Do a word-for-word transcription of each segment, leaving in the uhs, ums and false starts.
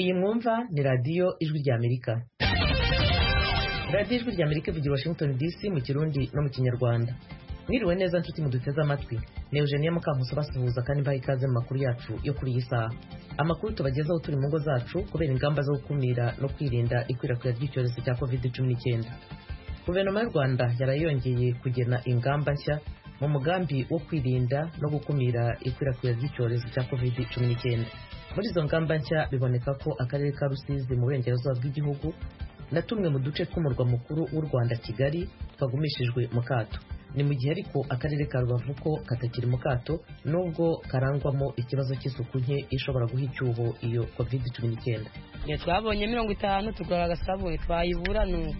iyi mwumva ni radiyo ijwi ry'Amerika. Radiyo ijwi ry'Amerika ivugira Washington D C mu Kirundi no mu Kinyarwanda. Mwiriwe neza nshuti muduteze amatwi. Ni Eugenie Mukankusi basuhuza kandi mbaha ikaze mu makuru yacu yo kuri iyi saha. Amakuru tubagezaho turi mu ngo zacu kubera ingamba zo gukumira no kwirinda ikwirakwira ry'icyorezo cya covid cumi n'icyenda. Guverinoma y'u Rwanda yarayongeye kugena ingamba nshya mu mugambi wo kwirinda no gukumira ikwirakwira ry'icyorezo cya covid cumi n'icyenda. Muri izo ngamba nshya biboneka ko akarere ka Rusizi mu burengerazuba bw'igihugu na tumwe mu duce tw'umurwa mukuru w'u Rwanda Kigali twagumishijwe mu kato. Ni mu gihe ariko akarere ka Rubavu ko katakiri mu kato nubwo karangwamo ikibazo cy'isuku nke ishobora guha icyuho iyo covid cumi n'icyenda. Ya twabonye mirongo itanu tugura agasabune twayibura nuko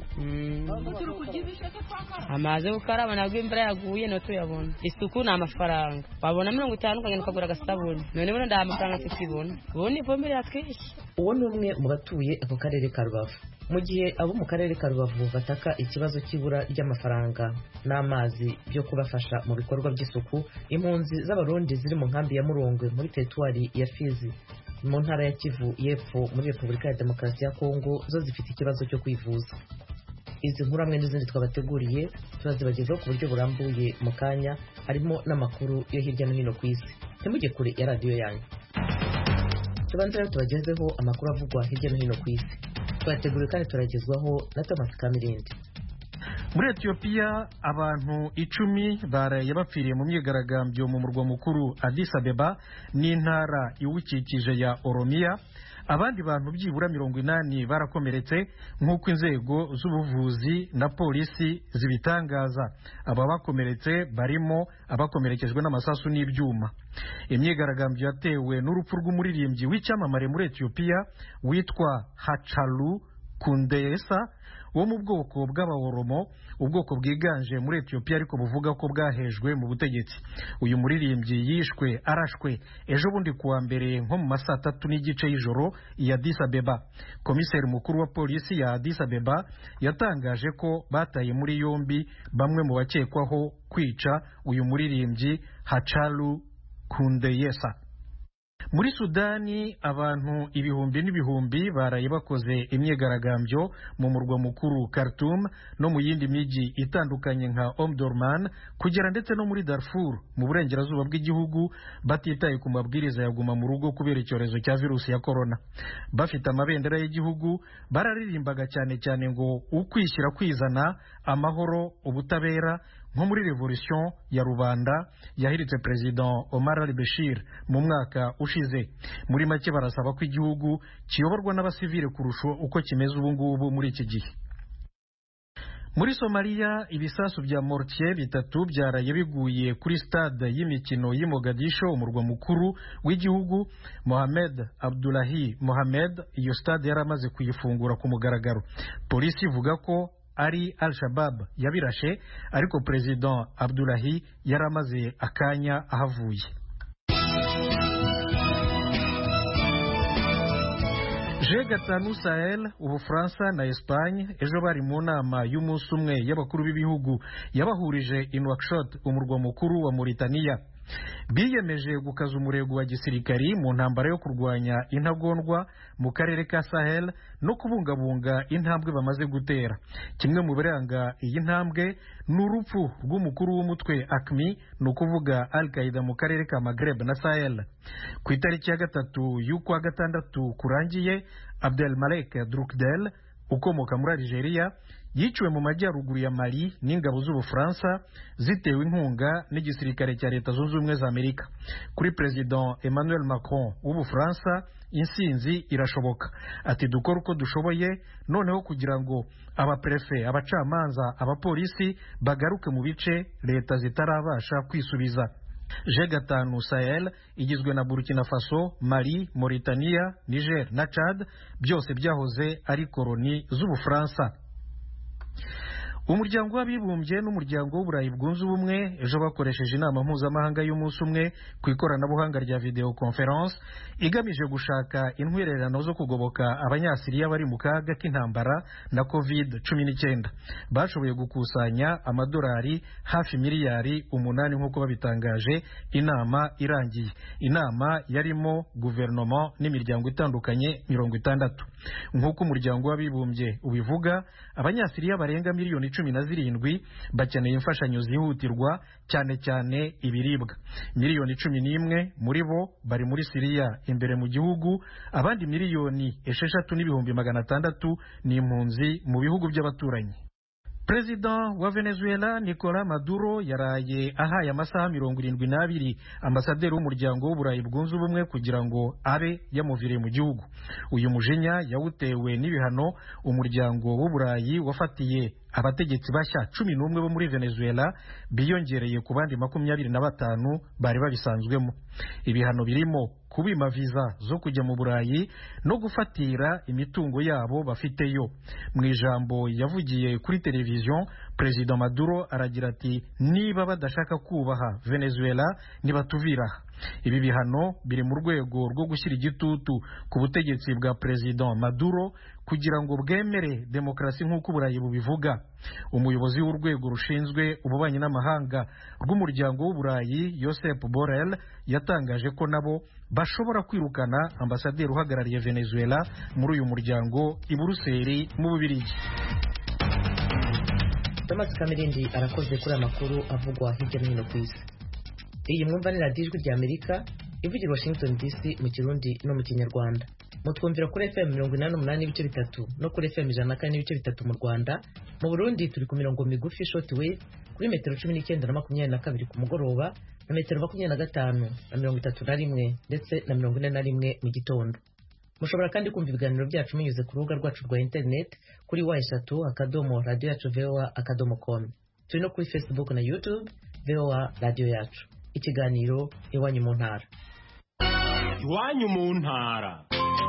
amaze gukaraba nabwo imvura yaguye no tuyabona. Isuku ni amafaranga babona mirongo itanu ukagenda ukagura agasabune none bone nda amafaranga tukibona ubundi ifumbire yatwishe. Uwo ni umwe mu batuye ako karere ka Rubavu. Mu gihe abo mu karere ka Rubavu bataka ikibazo cy'ibura ry'amafaranga n'amazi byo kubafasha mu bikorwa by'isuku, impunzi z'abarundi ziri mu nkambi ya Murongwe muri teritwari ya Fizi mu ntara ya Kivu y'Epfo muri Repubulika ya Demokarasi ya Kongo zo zifite ikibazo cyo kwivuza. Izi nkuru hamwe n'izindi twabateguriye turazibagezaho ku buryo burambuye mu kanya, harimo n'amakuru yo hirya no hino ku isi. Ntimujye kure ya radiyo yanyu. Tubanza rero tubagezeho amakuru avugwa hirya no hino ku isi. Twateguriwe kandi turagezwaho na Thomas Kamirindi. Muri Ethiopia abantu icumi baraye bapfiriye mu myigaragambyo mu murwa mukuru Addis Abeba n'intara iwukikije ya Oromia. Abandi bantu byibura mirongo inani barakomeretse nk'uko inzego z'ubuvuzi na polisi zibitangaza. Aba bakomeretse barimo abakomerekejwe n'amasasu n'ibyuma. Imyigaragambyo yatewe n'urupfu rw'umuririmbyi w'icyamamare muri Ethiopia witwa Hachalu Hundessa wo mu bwoko bw'Abaoromo, ubwoko bwiganje muri Ethiopia ariko buvuga ko bwahejwe mu butegetsi. Uyu muririmbyi yishwe arashwe ejo bundi kuwa mbere nko mu masaa tatu n'igice y'ijoro ya Addis Abeba. Komiseri mukuru wa polisi ya Addis Abeba yatangaje ko bataye muri yombi bamwe mu bakekwaho kwica uyu muririmbyi Hachalu Hundessa. Muri Sudani abantu ibihumbi n'ibihumbi baraye bakoze imyigaragambyo mu murwa mukuru Khartoum no mu yindi miji itandukanye nka Omdurman kugera ndetse no muri Darfur mu burengerazuba bw'igihugu batitaye ku mabwiriza ya guma mu rugo kubera icyorezo cya virusi ya corona. Bafite amabendera y'igihugu bararirimbaga cyane cyane ngo ukwishyira kwizana, amahoro, ubutabera nko muri revolution ya rubanda yahiritse President Omar al-Bashir mu mwaka ushize. Muri make barasaba ko igihugu kiyoborwa n'abasivile kurusha uko kimeze ubu ngubu muri iki gihe. Muri Somalia ibisasu bya mortier bitatu byaraye biguye kuri stade y'imikino y'i Mogadisho umurwa mukuru w'igihugu. Mohamed Abdullahi Mohamed iyo stade yaramaze kuyifungura ku mugaragaro. Polisi ivuga ko ari Al-Shabaab yabirashe ariko President Abdullahi yaramaze akanya ahavuye. G gatanu Sahel, Ubufaransa na Espagne ejo bari mu nama y'umunsi umwe y'abakuru b'ibihugu yabahurije i Nouakchott umurwa mukuru wa Mauritania. Biyemeje gukaza umurego wa gisirikari mu ntambara yo kurwanya intagondwa mu karere ka Sahel no kubungabunga intambwe bamaze gutera. Kimwe mu biranga iyi ntambwe ni urupfu rw'umukuru w'umutwe A Q M I, ni ukuvuga Al-Qaeda mu karere ka Maghreb na Sahel. Ku itariki ya gatatu y'ukwa gatandatu kurangiye, Abdelmalek Drukdel ukomoka muri Algeria yiciwe mu majyaruguru ya Mali n'ingabo z'Ubufaransa zitewe inkunga n'igisirikare cya Leta Zunze Ubumwe za Amerika. Kuri President Emmanuel Macron w'Ubufaransa insinzi irashoboka. Ati dukora uko dushoboye noneho kugira ngo abaprefe, abacamanza, abapolisi bagaruke mu bice leta zitarabasha kwisubiza. G gatanu Sahel igizwe na Burkina Faso, Mali, Mauritania, Niger na Chad, byose byahoze ari koloni z'Ubufaransa. umuryango w'abibumbye n'umuryango w'uburayi bwunze ubumwe ejo bakoresheje inama mpuzamahanga y'umunsi umwe ku ikoranabuhanga rya video conference igamije gushaka intwererano zo kugoboka abanyasiriya bari mu kaga k'intambara na covid cumi n'icyenda. Bashoboye gukusanya amadolari hafi miliyari umunani nk'uko babitangaje inama irangiye. Inama yarimo guverinoma n'imiryango itandukanye mirongo itandatu. Nk'uko umuryango w'abibumbye ubivuga, abanyasiriya barenga miliyoni cumi na zirindwi bakeneye imfashanyo zihutirwa, cyane cyane ibiribwa. Miliyoni cumi n'imwe muri bo bari muri Siriya imbere mu gihugu, abandi miliyoni esheshatu n'ibihumbi magana atandatu ni impunzi mu bihugu by'abaturanyi. Perezida wa Venezuela Nicolas Maduro yaraye ahaye amasaha mirongo irindwi n'abiri ambasaderi w'umuryango w'uburayi bwunze ubumwe kugira ngo abe yamuviriye mu gihugu. Uyu mujinya yawutewe n'ibihano umuryango w'uburayi wafatiye abategetsi bashya cumi n'umwe bo muri Venezuela biyongereye ku bandi makumyabiri na batanu bari babisanzwemo. Ibihano birimo kubima viza zo kujya mu Burayi no gufatira imitungo yabo bafiteyo. Mu ijambo yavugiye kuri televiziyo, Perezida Maduro aragira ati niba badashaka kubaha Venezuela nibatuvira. Ibi bihano biri mu rwego rwo gushyira igitutu ku butegetsi bwa Perezida Maduro kugira ngo bwemere demokarasi nk'uko Uburayi bubivuga. Umuyobozi w'urwego rushinzwe ububanyi n'amahanga rw'umuryango w'Uburayi Josep Borrell yatangaje ko nabo bashobora kwirukana ambasaderi uhagarariye Venezuela muri uyu muryango i Buruseli mu Bubiligi. Thomas Kamirindi arakoze kuri amakuru avugwa hirya no hino ku isi. Iyi mwumva ni radiyo ijwi ry'Amerika ivugira Washington D C mu Kirundi no mu Kinyarwanda. Mutwumvira kuri F M mirongo inani n'umunani n'ibice bitatu no kuri F M ijana na kane n'ibice bitatu mu Rwanda. Mu Burundi turi ku mirongo migufi short wave kuri metero cumi n'icyenda na makumyabiri na kabiri ku mugoroba na metero makumyabiri na gatanu na mirongo itatu na rimwe ndetse na mirongo ine na rimwe mu gitondo. Mushobora kandi kumva ibiganiro byacu munyuze ku rubuga rwacu rwa internet kuri wa eshatu akadomo radio yacu V O A akadomo com. Turi no kuri Facebook na YouTube V O A radio yacu. Ikiganiro iwanyu mu ntara. Iwanyu mu ntara.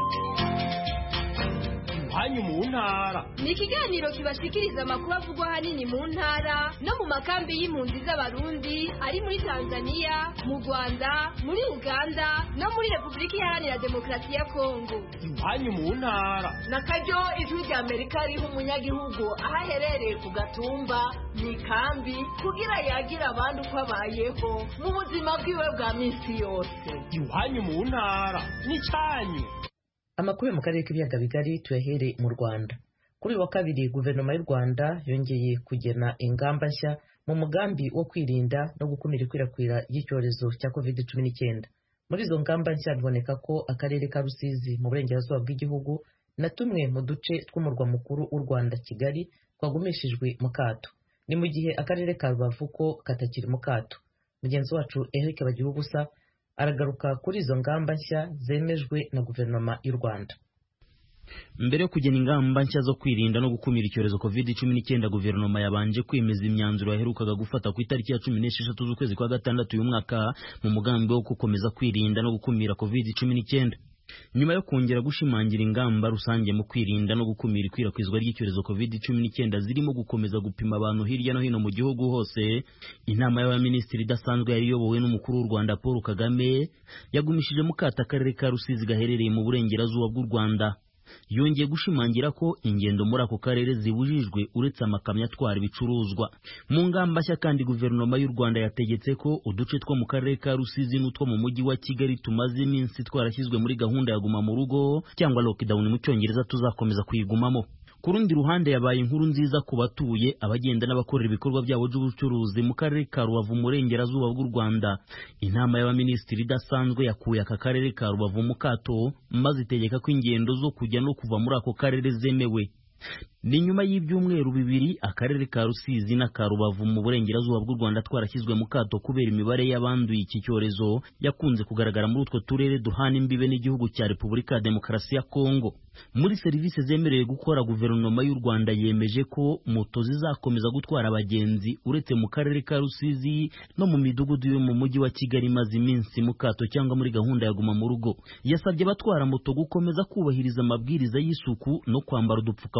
Iwanyu mu ntara ni ikiganiro kibashikiriza amakuru avugwa ahanini mu ntara no mu makambi y'impunzi z'abarundi ari muri Tanzania, mu Rwanda, muri Uganda no muri Repubulika Iharanira Demokarasi ya Kongo. Iwanyu mu ntara na karyo ijwi ry'Amerika riha umunyagihugu aho aherereye ku gatumba mu ikambi kugira yagira abandi uko abayeho mu buzima bwiwe bwa minsi yose. Iwanyu mu ntara ni cyanyu. Amakuru mu karere k'ibiyaga bigari tuyahere mu Rwanda. Kuri wa kabiri guverinoma y'u Rwanda yongeye kugena ingamba nshya mu mugambi wo kwirinda no gukumira ikwirakwira y'icyorezo cya covid cumi n'icyenda. Muri izo ngamba nshya biboneka ko akarere ka Rusizi mu burengerazuba bw'igihugu na tumwe mu duce tw'umurwa mukuru w'u Rwanda Kigali twagumishijwe mu kato. Ni mu gihe akarere ka Rubavu ko katakiri mu kato. Mugenzi wacu Eric Bagirubusa aragaruka kuri izo ngamba nshya zemejwe na guverinoma y'u Rwanda. Mbere yo kugena ingamba nshya zo kwirinda no gukumira icyorezo covid cumi n'icyenda, guverinoma yabanje kwemeza imyanzuro yaherukaga gufata ku itariki ya cumi n'esheshatu z'ukwezi kwa gatandatu uyu mwaka mu mugambi wo gukomeza kwirinda no gukumira covid cumi n'icyenda. Nyuma yo kongera gushimangira ingamba rusange mu kwirinda no gukumira ikwirakwizwa ry'icyorezo covid cumi n'icyenda zirimo gukomeza gupima abantu hirya no hino mu gihugu hose, inama y'abaminisitiri idasanzwe yari iyobowe n'umukuru w'u Rwanda Paul Kagame yagumishije mu kato akarere ka Rusizi gaherereye mu burengerazuba bw'u Rwanda. Yongeye gushimangira ko ingendo muri ako karere zibujijwe uretse amakamyo atwara ibicuruzwa. Mu ngamba nshya kandi guverinoma y'u Rwanda yategetse ko uduce two mu karere ka Rusizi n'utwo mu mujyi wa Kigali tumaze iminsi twarashyizwe muri gahunda ya guma mu rugo cyangwa lockdown mu cyongereza tuzakomeza kuyigumamo. Ku rundi ruhande yabaye inkuru nziza ku batuye, abagenda n'abakorera ibikorwa byabo by'ubucuruzi mu karere ka Rubavu murengerazuba bw'u Rwanda. Inama y'abaminisitiri idasanzwe yakuye aka karere ka Rubavu mu kato maze itegeka ko ingendo zo kujya no kuva muri ako karere zemewe. Ni nyuma y'ibyumweru bibiri akarere ka Rusizi na ka Rubavu mu burengerazuba bw'u Rwanda twarashyizwe mu kato kubera imibare y'abanduye iki cyorezo yakunze kugaragara muri utwo turere duhana imbibe n'igihugu cya Repubulika ya Demokarasi ya Kongo. Muri serivisi zemerewe gukora, guverinoma y'u Rwanda yemeje ko moto zizakomeza gutwara abagenzi uretse mu karere ka Rusizi no mu midugudu yo mu mujyi wa Kigali imaze iminsi mu kato cyangwa muri gahunda ya guma mu rugo. Yasabye abatwara moto gukomeza kubahiriza amabwiriza y'isuku no kwambara udupfukamunwa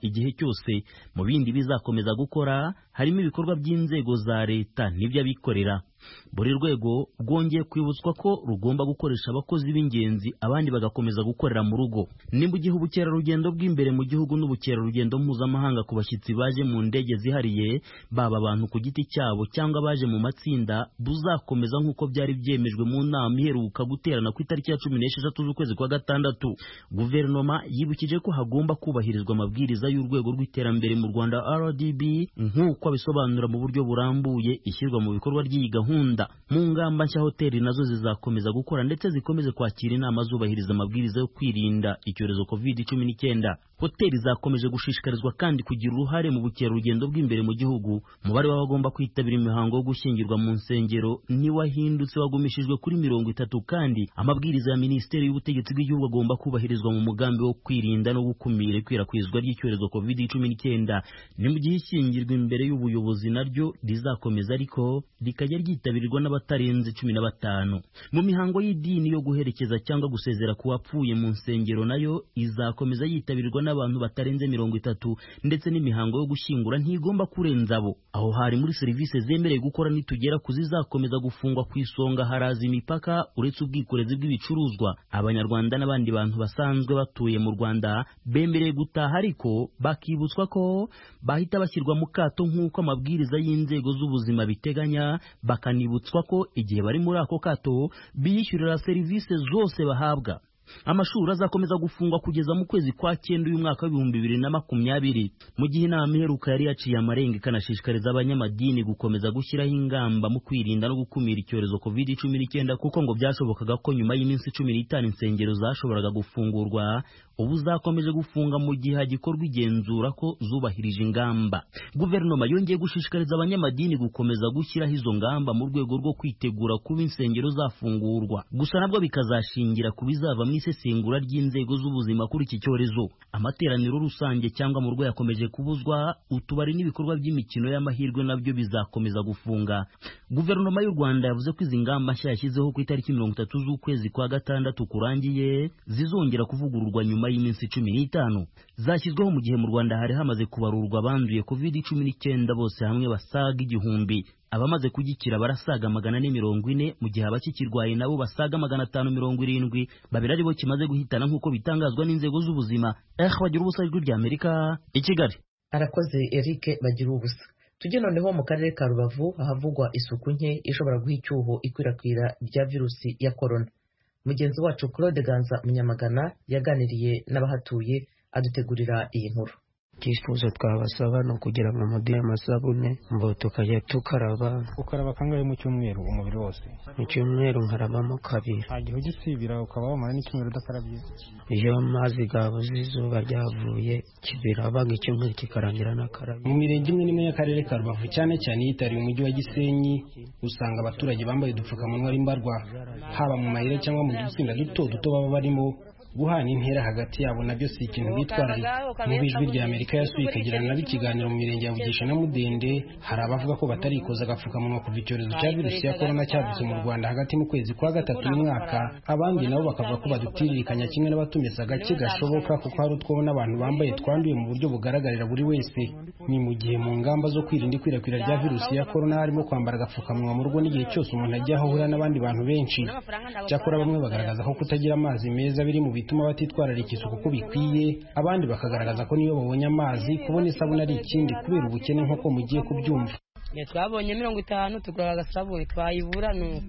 igihe cyose. Mu bindi bizakomeza gukora harimo ibikorwa by'inzego za leta n'iby'abikorera. Buri rwego rwongeye kwibutswa ko rugomba gukoresha abakozi b'ingenzi, abandi bagakomeza gukorera mu rugo. Ni mu gihe ubukerarugendo bw'imbere mu gihugu n'ubukerarugendo mpuzamahanga ku bashyitsi baje mu ndege zihariye, baba abantu ku giti cyabo cyangwa baje mu matsinda, buzakomeza nk'uko byari byemejwe mu nama iheruka guterana ku itariki ya cumi n'esheshatu z'ukwezi kwa gatandatu. Guverinoma yibukije ko hagomba kubahirizwa amabwiriza y'urwego rw'iterambere mu Rwanda R D B nk'uko abisobanura mu buryo burambuye ishyirwa mu bikorwa ry'iyi gahunda. Mu ngamba nshya, hoteli nazo zizakomeza gukora ndetse zikomeze kwakira inama zubahiriza amabwiriza yo kwirinda icyorezo covid cumi n'icyenda. Hoteli zakomeje gushishikarizwa kandi kugira uruhare mu bukerarugendo bw'imbere mu gihugu. Umubare w'abagomba kwitabira imihango yo gushyingirwa mu nsengero niwahindutse wagumishijwe kuri mirongo itatu, kandi amabwiriza ya Minisiteri y'Ubutegetsi bw'Igihugu agomba kubahirizwa mu mugambi wo kwirinda no gukumira ikwirakwizwa ry'icyorezo covid cumi n'icyenda. Ni mu gihe ishyingirwa imbere y'ubuyobozi naryo rizakomeza, ariko rikajya ryitabirwa n'abatarenze cumi na batanu. Mu mihango y'idini yo guherekeza cyangwa gusezera ku wapfuye mu nsengero nayo izakomeza yitabirwa n'abantu batarenze mirongo itatu, ndetse n'imihango yo gushyingura ntigomba kurenza abo. Aho hari muri serivisi zemerewe gukora nitugera kuzizakomeza gufungwa ku isonga haraza imipaka, uretse ubwikorezi bw'ibicuruzwa. Abanyarwanda n'abandi bantu basanzwe batuye mu Rwanda bemerewe gutaha, ariko bakibutswa ko bahita bashyirwa mu kato nk'uko amabwiriza y'inzego z'ubuzima biteganya, bakanibutswa ko igihe bari muri ako kato biyishyurira serivisi zose bahabwa. Amashuri azakomeza gufungwa kugeza mu kwezi kwa cyenda uyu mwaka w'ibihumbi bibiri na makumyabiri, mu gihe inama iheruka yari yaciye amarenga ikanashishikariza abanyamadini gukomeza gushyiraho ingamba mu kwirinda no gukumira icyorezo covid cumi n'icyenda, kuko ngo byashobokaga ko nyuma y'iminsi cumi n'itanu insengero zashoboraga gufungurwa. Ubu zakomeje gufunga mu gihe hagikorwa igenzura ko zubahirije ingamba. Guverinoma yongeye gushishikariza abanyamadini gukomeza gushyiraho izo ngamba mu rwego rwo kwitegura kuba insengero zafungurwa, gusa nabwo bikazashingira ku bizava mu isesengura ry'inzego z'ubuzima kuri iki cyorezo. Amateraniro rusange cyangwa mu rugo yakomeje kubuzwa, utubari n'ibikorwa by'imikino y'amahirwe nabyo bizakomeza gufunga. Guverinoma y'u Rwanda yavuze ko izi ngamba nshya yashyizeho ku itariki mirongo itatu z'ukwezi kwa gatandatu kurangiye zizongera kuvugururwa nyuma y'iminsi cumi n'itanu. Zashyizweho mu gihe mu Rwanda hari hamaze kubarurwa abanduye covid cumi n'icyenda bose hamwe basaga igihumbi. Abamaze kugikira barasaga magana ane mirongo ine, mu gihe abakikirwaye nabo basaga magana atanu mirongo irindwi, babiri aribo kimaze guhitana nk'uko bitangazwa n'inzego z'ubuzima. Eh, bagira ubusa ijwi rya Amerika i Kigali. Arakoze Eric bagira ubusa. Tujye noneho mu karere ka Rubavu ahavugwa isuku nke ishobora guha icyuho ikwirakwira rya virusi ya corona. Mugenzi wacu Claude Ganza Munyamagana yaganiriye n'abahatuye adutegurira iyi nkuru. Icyifuzo twabasaba no kugira ngo muduhe amasabune ngo tukajya tukaraba. Ukaraba kangahe mu cyumweru umubiri wose? Mu cyumweru nkarabamo kabiri. Agiye ugisibira ukaba wamara n'icyumweru udakarabye? Iyo amazi gabuze izuba ryavuye kibiraba nk'icyumweru kikarangira n'akarabi. Mu mirenge imwe n'imwe y'akarere ka Rubavu cyane cyane yitariye umujyi wa Gisenyi, usanga abaturage bambaye udupfukamunwa ari mbarwa, haba mu mayira cyangwa mu dutsinda duto duto baba barimo. Guhana intera hagati yabo nabyo si ikintu bitwararika. Mu bijwi rya Amerika yasuye ikagirana nabo ikiganiro mu mirenge ya Bugesha na Mudende, hari abavuga ko batarikoza agapfukamunwa kuva icyorezo cya virusi ya corona cyadutse mu Rwanda hagati mu kwezi kwa gatatu n'umwaka. Abandi nabo bakavuga ko badutiririkanya kimwe n'abatumesa gake gashoboka, kuko hari utwo n'abantu bambaye twanduye mu buryo bugaragarira buri wese. Ni mu gihe mu ngamba zo kwirinda ikwirakwira rya virusi ya corona harimo kwambara agapfukamunwa mu rugo n'igihe cyose umuntu ajya aho ahurira n'abandi bantu benshi. Cyakora bamwe bagaragaza ko kutagira amazi meza biri mu bituma batitwararika isuku uko bikwiye, abandi bakagaragaza ko niyo babonye amazi kubona isabune ari ikindi kubera ubukene nk'uko mugiye kubyumva. Twabonye mirongo itanu tugura agasabune twayibura nuko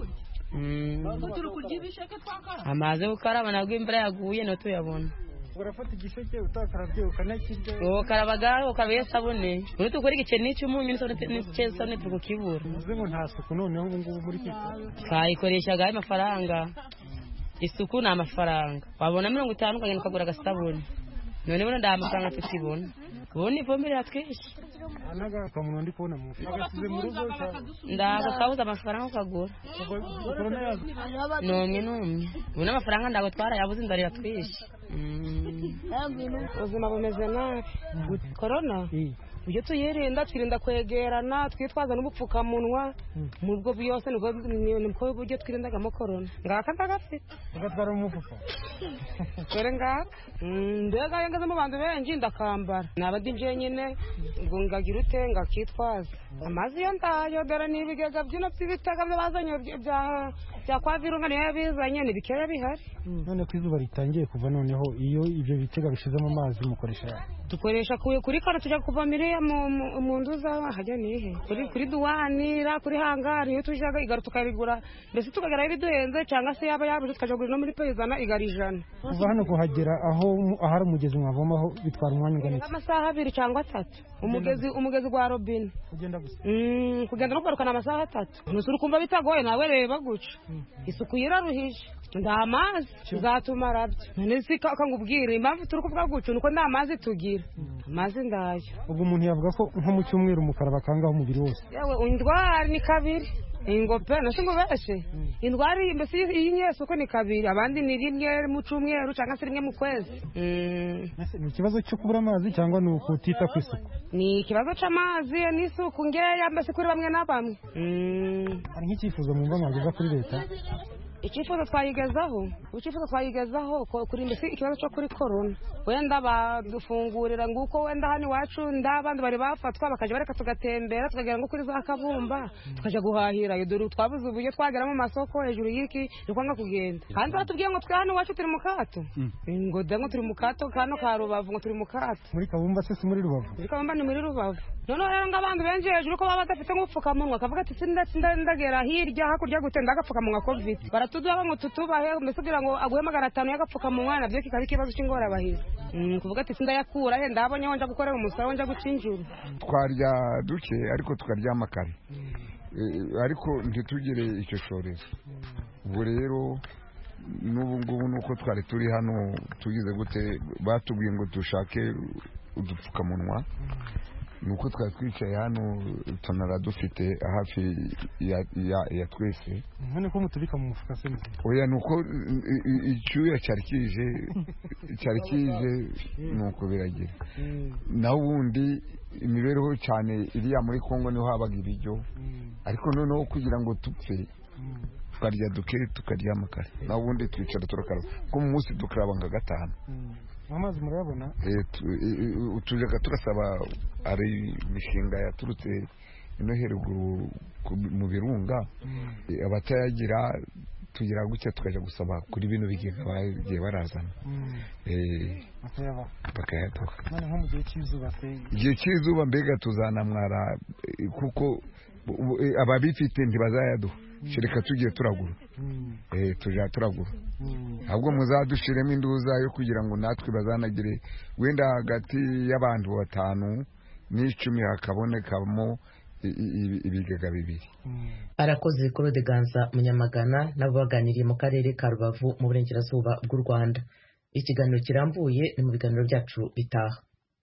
amazi yo gukaraba nabwo imvura yaguye no tuyabona. Urafata igisheke utakarabye ukanakirya ukarabaga ukabaye sabune uri tukora igiceri n'icyumunyu n'isabune tukukibura. Uvuze ngo nta suku noneho ubu ngubu muri kiko twayikoreshaga amafaranga. Isuku ni amafaranga. Wabona mirongo itanu ukagenda ukagura agasabune, none bona nda amafaranga tukibona. Ubundi ifumbire yatwishe anaga kamuntu ndi kubona mu agasize mu rugo ndaga kabuza amafaranga ukagura nomwe nomwe ubona amafaranga ndago twara yabuze inzara yatwishe. Ubuzima bumeze nabi. Corona ibyo tuyirinda twirinda kwegerana twitwaza n'ubupfukamunwa mu bwo byose nibwo buryo twirindagamo korona ngaka ndagafite ugatwara umufuka dore ngaka mbega iyo ngeze mu bantu benshi ndakambara nabadi nyine ngo ngagira ute ngakitwaza amazi yo ndayo dore n'ibigega byino by'ibitega bazanye bya bya kwa virunga niyo yabizanye n'ibikera bihari none ku izuba ritangiye kuva noneho iyo ibyo bitega bishizemo amazi mukoresha dukoresha kuri kano tujya kuva miriya mu nduza hajya nihe kuri kuri duwanira kuri hangari iyo tujaga igaruka tukabigura mbese tukagera ibiduhenze cyangwa se yaba yabije tukajagura no muri peyizana igarijana kuva hano kuhagera aho ahari umugezi mwavomaho bitwara umwanya ungana iki amasaha abiri cyangwa atatu umugezi umugezi gwa robine kugenda gusa mm kugenda no kugarukana amasaha atatu nusura kumva bitagoye nawe reba guca isuku yiraruhije nda mazi zatuma rabyo none si kangubwira impamvu turi kuvuga guca nuko nda mazi tugira amazi ndayo ubwo umuntu yavuga ko nko mu cyumweru umukara bakangaho umubiri wose yewe indwara ni kabiri ingope nashingo beshe indwari mbese y'inyeso ko ni kabiri abandi ni rimwe mu cyumweru cyangwa se rimwe mu kwezi ni ikibazo cyo kubura amazi cyangwa ni ukutita ku isuku ni ikibazo cy'amazi n'isuku ngeya mbese kuri bamwe na bamwe hari nk'icyifuzo mwumva mwageza kuri leta icyifuzo twayigezaho icyifuzo twayigezaho kuri mbese ikibazo cyo kuri korona wenda badufungurira nguko wenda hano iwacu ndabandi bari bafatwa bakajya bareka tugatembera tukagera ngo kuri za kabumba tukajya guhahira iyo dore twabuze uburyo twagera mu masoko hejuru y'iki rikwanga kugenda kandi batubwiye ngo twe hano iwacu turi mu kato ngo dango turi mu kato kano ka Rubavu ngo turi mu kato muri kabumba se si muri Rubavu muri kabumba ni muri Rubavu none rero ng'abantu benshi hejuru ko baba badafite nk'upfukamunwa kavuga ati ndagera hirya hakurya gutenda agapfukamunwa covid tuduha ngo tutubahe mbese kugira ngo aguhe magana atanu y'agapfukamunwa nabyo kikaba ikibazo cy'ingorabahizi kuvuga ati sindayakura he ndabonye wonja gukorera umusara wonja gucinjura twarya duke ariko tukaryama kare ariko ntitugire icyo cyorezo ubwo rero n'ubu ngubu nuko twari turi hano tugize gute batubwiye ngo dushake udupfukamunwa nuko twari twicaye hano tunara dufite hafi ya ya ya twese none ko mutubika mu mufuka se oya nuko icyuya cyari kije cyari kije nuko biragira naho ubundi imibereho cyane iriya muri Kongo niho habaga ibiryo ariko noneho kugira ngo tupfe tukarya duke tukarya amakare naho ubundi twicara turakaraba ko mu munsi dukaraba nka gatanu amazi murabona eh tujaga turasaba ari mishinga yaturutse ino heruguru mu birunga abatayagira tugira gutya tukaja gusaba kuri bino bigega bagiye barazana eh bakayaba bakayatoka none nko mu gihe cy'izuba se igihe cy'izuba mbega tuzanamwara kuko ababifite ntibazayaduha shirika tugiye turagura eh tuja turagura ahubwo muzadushiremo induza yo kugira ngo natwe bazanagire wenda hagati y'abantu batanu n'icumi hakabonekamo ibigega bibiri. Arakoze Claude Ganza Munyamagana nabo baganiriye mu karere ka Rubavu mu burengerazuba bw'u Rwanda. Ikiganiro kirambuye ni mu biganiro byacu bitaha.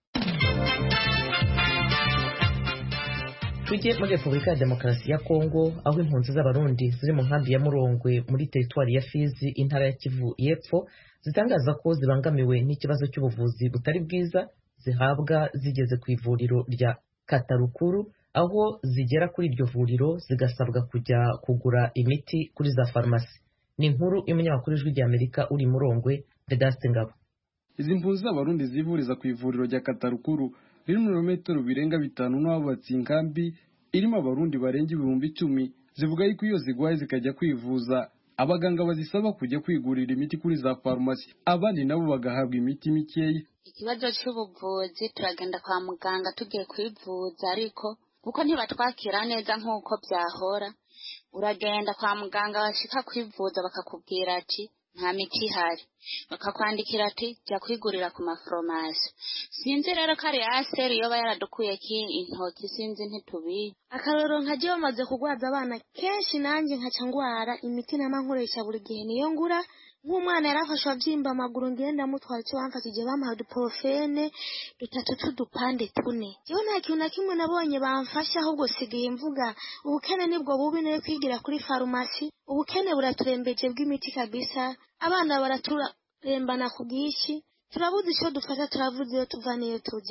Tujye muri Repubulika ya Demokarasi ya Kongo aho impunzi z'abarundi ziri mu nkambi ya Murongwe muri teritwari ya Fizi intara ya Kivu y'Epfo zitangaza ko zibangamiwe n'ikibazo cy'ubuvuzi butari bwiza zihabwa zigeze ku ivuriro rya Katarukuru aho zigera kuri iryo vuriro zigasabwa kujya kugura imiti kuri za farumasi. Ni inkuru y'umunyamakuru w'Ijwi ry'Amerika uri Murongwe Vedaste Ngabo. Izi mpunzi z'abarundi zivuriza ku ivuriro rya Katarukuru riri mu birometero birenga bitanu n'abubatsi inkambi irimo abarundi barenga ibihumbi icumi zivuga yuko iyo zigwaye zikajya kwivuza abaganga bazisaba kujya kwigurira imiti kuri za farumasi abandi nabo bagahabwa imiti mikeya. Ikibazo cy'ubuvuzi turagenda kwa muganga tugiye kwivuza ariko kuko ntibatwakira neza nk'uko byahora uragenda kwa muganga bashika kwivuza bakakubwira ati nta miti ihari bakakwandikira ati jya kwigurira ku mafarumasi. Sinzi rero ko ari aseri yoba yaradukuye ki intoki sinzi ntitubiye. Akaroro nkaje bamaze kugwaza abana kenshi nanjye nkaca ngwara imiti namankoresha buri gihe niyo ngura nk'umwana yarafashwa byimba amaguru ngenda mutwara cyo bamfatije bamuha duprofene dutatu tudupande tune. Jewe nta kintu na kimwe nabonye bamfasha ahubwo sigaye mvuga ubukene nibwo bubi nayo kwigira kuri farumasi. Ubukene buraturembeje bw'imiti kabisa abana baraturembana ku bwishi turabuze icyo dufata turavuze iyo tuva niyo tujya.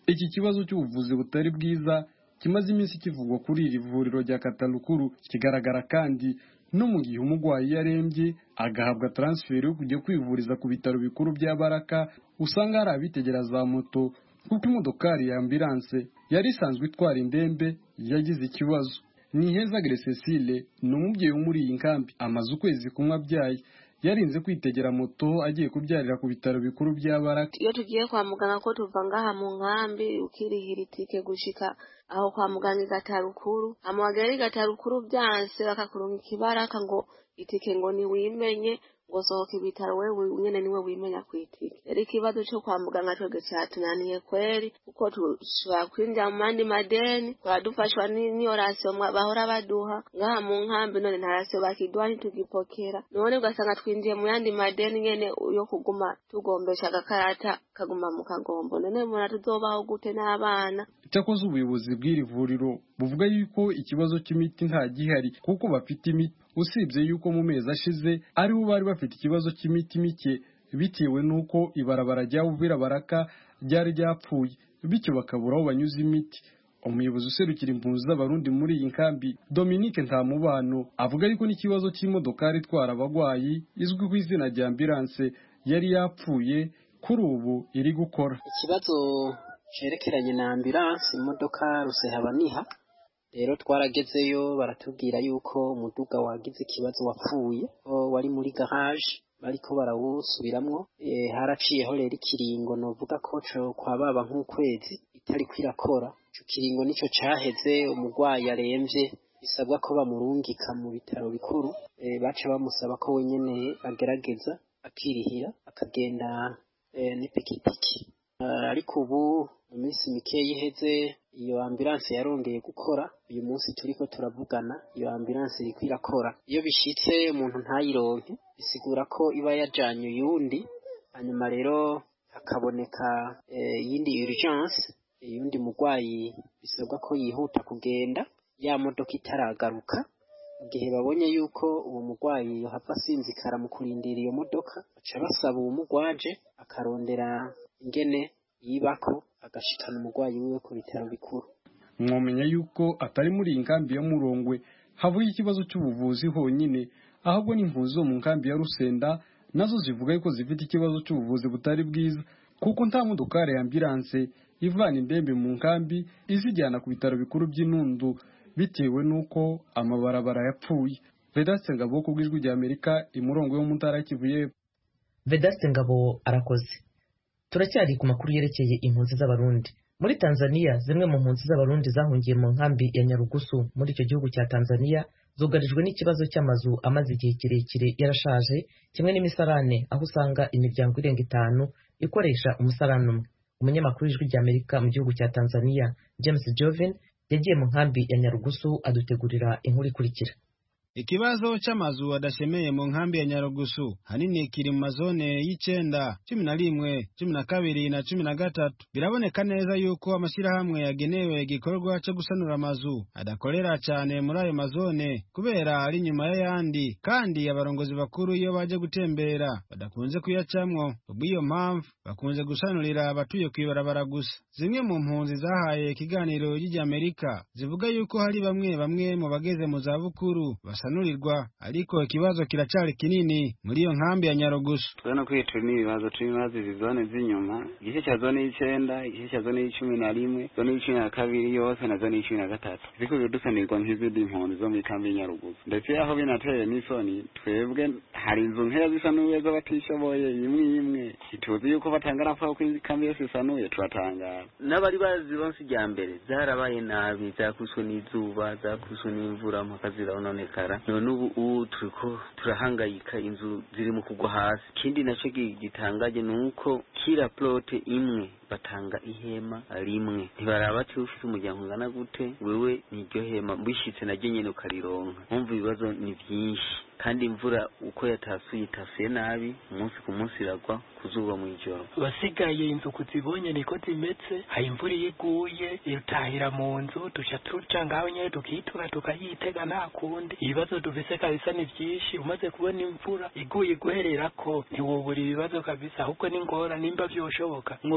iki kibazo cy'ubuvuzi butari bwiza kimaze iminsi kivugwa kuri iri vuriro rya Katarukuru kigaragara kandi no mu gihe umurwayi yarembye agahabwa transfer yo kujya kwivuriza ku bitaro bikuru bya Baraka usanga hari abitegera za moto kuko imodokari ya ambulance yari isanzwe itwara indembe yagize ikibazo. Ni Heza Cecile ni umubyeyi muri iyi nkambi amaze ukwezi kumwe abyaye yarinze kwitegera moto agiye kubyarira ku bitaro bikuru bya Baraka. Iyo tugiye kwa muganga ko tuva ngaha mu nkambi ukirihira itike gushika aho kwa muganga Gatarukuru amwagari Gatarukuru byanse bakakurunga ikibaraka ngo itike ngo ni wimenye ngo sohoka ibitaro wewe nyene niwe wimenya kwitike. Eri kibazo cyo kwa muganga twege cyatunaniye kweri kuko tushobora kwinjira mu mandi madeni twadufashwa ni orasio bahora baduha ngaha mu nkambi none ntarasio bakiduha ntitugipokera none ugasanga twinjiye mu yandi madeni nyene yo kuguma tugombesha agakarata kaguma mu kagombo none mura tuzobaho gute n'abana. Cyakoze ubuyobozi bw'iri vuriro buvuga yuko ikibazo cy'imiti nta gihari kuko bafite imiti usibye yuko mu mezi ashize ari bo bari bafite ikibazo cy'imiti mike bitewe nuko ibarabara rya Uvira Baraka ryari ryapfuye bityo bakabura aho banyuza imiti. Umuyobozi userukira impunzi z'abarundi muri iyi nkambi Dominique Ntamubano avuga yuko n'ikibazo cy'imodokari itwara abagwayi izwi ku izina rya ambulance yari yapfuye kuri ubu iri gukora. Ikibazo cerekeranye na ambulance imodoka rusehabaniha rero twaragezeyo baratubwira yuko umuduga wagize ikibazo wapfuye wari muri garage bariko barawusubiramwo e, haraciyeho rero ikiringo novuga ko cyo kwababa nk'ukwezi itari kwirakora cyo kiringo nico caheze umugwayi aremvye bisabwa ko bamurungika mu bitaro bikuru e, baca bamusaba ko wenyene agerageza akirihira akagenda e, n'ipikipiki uh, ariko ubu mu minsi mike yiheze iyo ambulance yarongeye gukora uyu munsi turiko turavugana iyo ambulance iri kwirakora. Iyo bishitse umuntu ntayironke bisigura ko iba yajanye uyundi hanyuma rero hakaboneka yindi e, urgence yundi mugwayi bisabwa ko yihuta kugenda ya modoka itaragaruka igihe babonye yuko uwo mugwayi hapfa sinzikara mu kurindira iyo modoka baca basaba uwo mugwaje akarondera ingene yibako agashikana umugwayi wiwe ku bitaro bikuru. Mwomenya yuko atari muri inkambi ya Murongwe havuye ikibazo cy'ubuvuzi honyine ahubwo n'impunzi zo mu nkambi ya Rusenda nazo zivuga yuko zifite ikibazo cy'ubuvuzi butari bwiza kuko nta modokari ya ambulance ivana indembe mu nkambi izijyana ku bitaro bikuru by'Inundu bitewe nuko amabarabara yapfuye. Vedaste Ngabo ku bw'ijwi rya Amerika imurongo yo mu ntara kivuye. Vedaste Ngabo arakoze. Turacyari ku makuru yerekeye impunzi z'abarundi. Muri Tanzania zimwe mu mpunzi z'abarundi zahungiye mu nkambi ya Nyarugusu muri icyo gihugu cya Tanzania zugarijwe n'ikibazo cy'amazu amaze igihe kirekire yarashaje kimwe n'imisarane aho usanga imiryango irenga itanu ikoresha umusarane umwe. Umunyamakuru w'ijwi rya Amerika mu gihugu cya Tanzania James Joven yagiye mu nkambi ya Nyarugusu adutegurira inkuru ikurikira. Ikibazo c'amazu adashemeye mu nkambi ya Nyarugusu hanini kiri mu mazone y'icenda, cumi na rimwe, cumi na kabiri na cumi na gatatu. Biraboneka neza yuko amashirahamwe yagenewe igikorwa cyo gusanura amazu adakorera cyane muri ayo mazone kubera ari nyuma y'ayandi kandi abarongozi bakuru iyo baje gutembera badakunze kuyacamwo. Ubwiyo mpamvu bakunze gusanurira abatuye kwibarabara gusa. Zimwe mu mpunzi zahaye ikiganiro y'Amerika zivuga yuko hari bamwe bamwe mu bageze mu zabukuru sanurirwa ariko ikibazo kiracari kinini muri iyo nkambi ya Nyarugusu. Twena kwitura n'ibibazo turimaze izone z'inyuma igice cya zone y'icenda igice cya zone y'icumi na rimwe zone y'icumi na kabiri yose na zone y'icumi na gatatu ziko bidusanirwa nk'izindi impunzi zo muri kambi ya Nyarugusu ndetse aho binateye n'isoni twebwe hari inzu nkeya zisanuye zo batishoboye imwe imwe ituzi yuko batanga rapfa ko kambi yose isanuye turatangara n'abari bazi bonse ijya mbere zarabaye nabi zakuswe n'izuba zakuswe n'imvura mpakazira ononekara none ubu ubu turiko turahangayika inzu ziri mu kugwa hasi. Kindi naco gitangaje nuko kira plote imwe batanga ihema rimwe ntibaraba ati ufite umuryango ungana gute wewe niryo hema mbishitse naje nyene ukarironka. Umva ibibazo ni byinshi kandi imvura uko yatasuye itasuye nabi umunsi ku munsi iragwa kuzuba mu ijoro. Basigaye inzu kuzibonye niko zimetse hayi imvura iguye irutahira mu nzu tuca tuca ngaho nyene tukitura tukayitega nta kundi. Ibibazo dufise kabisa ni byinshi umaze kubona imvura iguye guherera ko ntiwobura ibibazo kabisa ahubwo ni ngora nimba byoshoboka mwogiye mu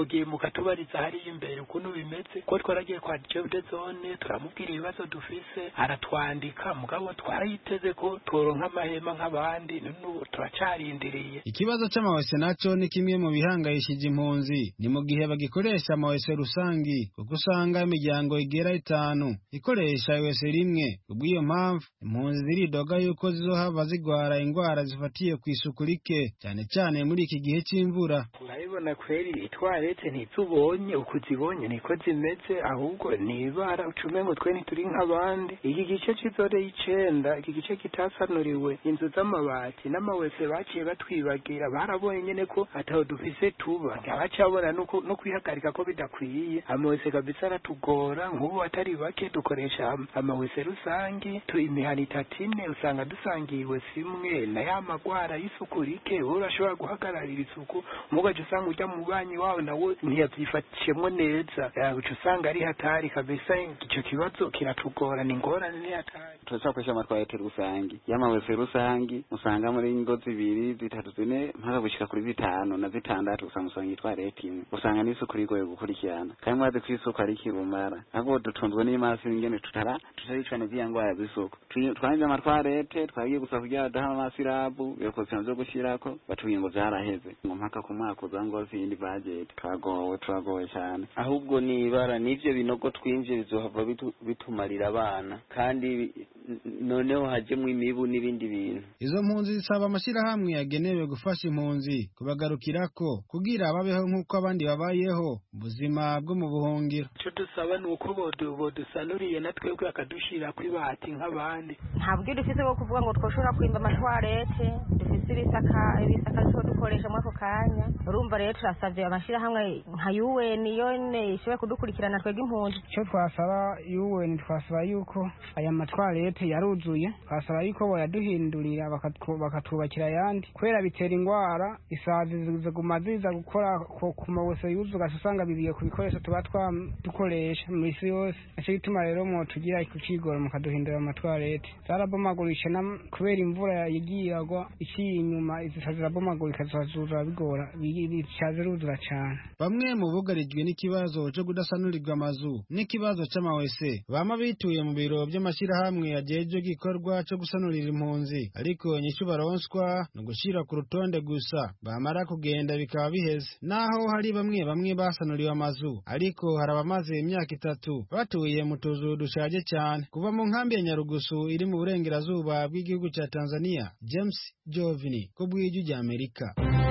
ukatubariza hariya imbere ukuntu bimeze ko twaragiye kwa chef de zone turamubwira ibibazo dufise aratwandika mugabo twarayiteze ko tworonka amahema nk'abandi n'ubu turacarindiriye. Ikibazo c'amawese naco ni kimwe mu bihangayishije impunzi ni mu gihe bagikoresha amawese rusangi kuko usanga imiryango igera itanu ikoresha iwese rimwe. Kubw'iyo mpamvu impunzi ziridoga yuko zizohava zigwara ingwara zifatiye ku isuku rike cyane cyane muri iki gihe c'imvura. Urabibona kweri itwarete ntizubonye uko zibonye niko zimeze ahubwo nibara ucume ngo twe ntituri nk'abandi. Iki gice c'izore y'icenda iki gice kitasanuriwe inzu z'amabati n'amawese baciye batwibagira barabonye nyene ko ataho dufise tuba ntibacabona no kwihagarika ko bidakwiye. Amawese kabisa aratugora nk'ubu atari bake dukoresha amawese rusangi tu imihana itatine usanga dusangiye iwese imwe na ya magwara y'isuku rike urashobora guhagararira isuku mugaje usanga ujya mu banyi wawe nawe ntiyavyifatishemwo neza uca usanga ari hatari kabisa. Ico kibazo kiratugora ni ngorane ni hatari. Turacakoresha amatwarete rusangi y'amawese rusangi usanga muri ingo zibiri zitatu zine mpaka gushika kuri zitanu na zitandatu usanga usanga itwarete imwe usanga n'isuku rigoye gukurikirana kandi mwaze kw'isuku ari kirumara ahubwo dutunzwe n'imasi ingene tutara tutaricana vya ngwara z'isuku twanze amatwarete twagiye gusa kugira daha amasirabu yokozana zo gushirako batuye ngo vyaraheze ngo mpaka ku mwaka uzango zindi budget twagowe twagowe cyane ahubwo nibara nivyo binogo twinje bizohava bitumarira abana kandi noneho hajemwe imibu n'ibindi bintu. Izo mpunzi zisaba amashirahamwe yagenewe gufasha impunzi kubagarukirako kugira babeho nk'uko abandi babayeho ubuzima bwo mu buhungiro. Ico dusaba ni uko bodusanuriye na twebwe akadushira kwibati nk'abandi. Ntabwo dufise bwo kuvuga ngo twoshora kwimba amatwarete dufise ibisaka ibisaka cyo dukoresha muri ako kanya. Urumva rero turasavye amashirahamwe nka U N yone ishobora kudukurikirana twebwe impunzi. Ico twasaba U N twasaba yuko aya matwarete yaruzuye twasaba yuko boyaduhindurira bakatubakira ayandi kubera bitera ingwara isazi ziguma ziza gukora ku mawese yuzuga usanga bibiye ku bikoresho tuba dukoresha mu isi yose. Nico gituma rero mo tugira ikicigoro mukaduhindura amatwarete zarabomagurisha kubera imvura yagiye agwa iciye inyuma izisazi zirabomagurika zazura bigora bicaze ruzura cyane. Bamwe mu bugarijwe n'ikibazo cyo kudasanurirwa amazu n'ikibazo c'amawese bama bituye mu biro by'amashirahamwe yajeje gikorwa cyo gusanurira impunzi ariko nyishu baronswa no gushira ku rutonde gusa bamara kugenda bikaba biheze. Naho hari bamwe bamwe basanuriwe amazu ariko harabamaze imyaka itatu batuye mu tuzu dushaje cyane kuva mu nkambi ya Nyarugusu iri mu burengerazuba bw'igihugu cya Tanzania. James Jovini ko bw'ijwi rya Amerika.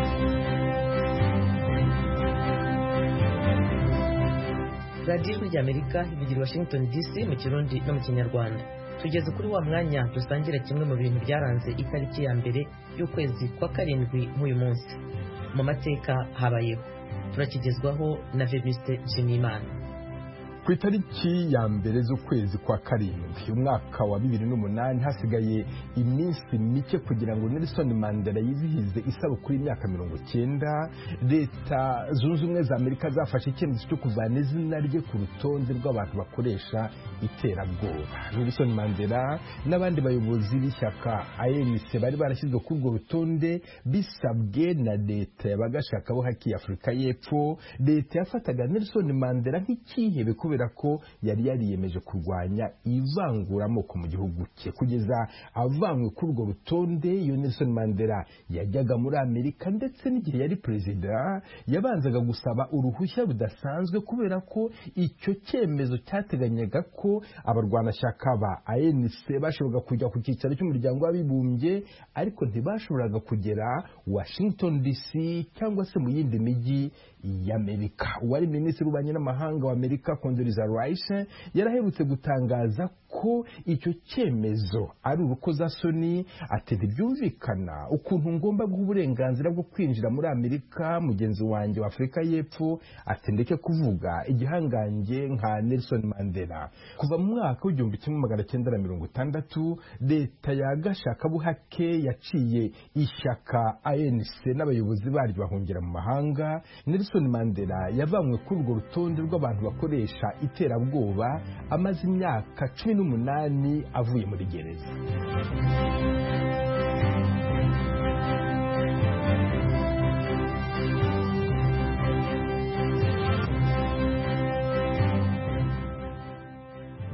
Radio Ijwi rya Amerika ivugira Washington D C mu Kirundi no mu Kinyarwanda. Tugeze kuri wa mwanya dusangira kimwe mu bintu byaranze itariki ya mbere y'ukwezi kwa karindwi nk'uyu munsi mu mateka habayeho. Turakigezwaho na Venuste Nshimiyimana. Ku itariki ya mbere z'ukwezi kwa karindwi umwaka wa bibiri n'umunani hasigaye iminsi mike kugira ngo Nelson Mandela yizihize isabukuru y'imyaka mirongo cyenda, leta zunze ubumwe za Amerika zafashe icyemezo cyo kuvana izina rye ku rutonde rw'abantu bakoresha iterabwoba. Nelson Mandela n'abandi bayobozi b'ishyaka A N C bari barashyizwe kuri urwo rutonde bisabwe na leta y'abagashaka bo haki Afurika y'Epfo. Leta yafataga Nelson Mandela nk'ikihebe kubera ko yari yariyemeje kurwanya ivanguramoko mu gihugu cye. Kugeza avanywe kuri urwo rutonde, iyo Nelson Mandela yajyaga muri Amerika ndetse n'igihe yari perezida yabanzaga gusaba uruhushya rudasanzwe kubera ko icyo cyemezo cyateganyaga ko abarwanashyaka ba A N C bashoboraga kujya ku cyicaro cy'umuryango w'abibumbye ariko ntibashoboraga kugera Washington D C cyangwa se mu yindi mijyi y'Amerika. Uwari minisitiri w'ububanyi n'amahanga wa Amerika Condoleezza Rice yaraherutse gutangaza ko icyo cyemezo ari urukozasoni, ati ntibyumvikana ukuntu ngomba guha uburenganzira bwo kwinjira muri Amerika mugenzi wanjye wa Afurika y'Epfo, ati ndeke kuvuga igihangange nka Nelson Mandela. Kuva mu mwaka w'igihumbi kimwe magana cyenda na mirongo itandatu leta ya gashakabuhake yaciye ishyaka A N C n'abayobozi baryo bahungira mu mahanga. Nelson Mandela yavanywe kuri urwo rutonde rw'abantu bakoresha iterabwoba amaze imyaka cumi n'umunani avuye muri gereza.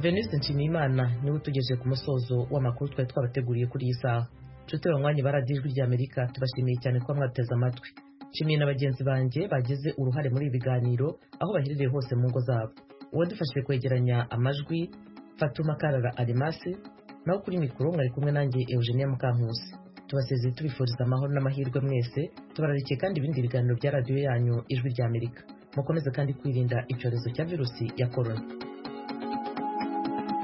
Veniste Nshimiyimana niwe utugejeje ku musozo w'amakuru twari twabateguriye kuri iyi saha. Nshuti banywanyi baradijwi rya Amerika, tubashimiye cyane ko mwateze amatwi. Nshimiye na bagenzi banjye bagize uruhare muri ibi biganiro aho baherereye hose mu ngo zabo. Uwadufashije kwegeranya amajwi Fatuma Karara Arimasi, naho kuri mikoro mwari kumwe nanjye Eugenia Mukankusi. Tubasezeye tubifuriza amahoro n'amahirwe mwese, tubararikiye kandi ibindi biganiro bya radiyo yanyu Ijwi rya Amerika. Mukomeze kandi kwirinda icyorezo cya virusi ya corona.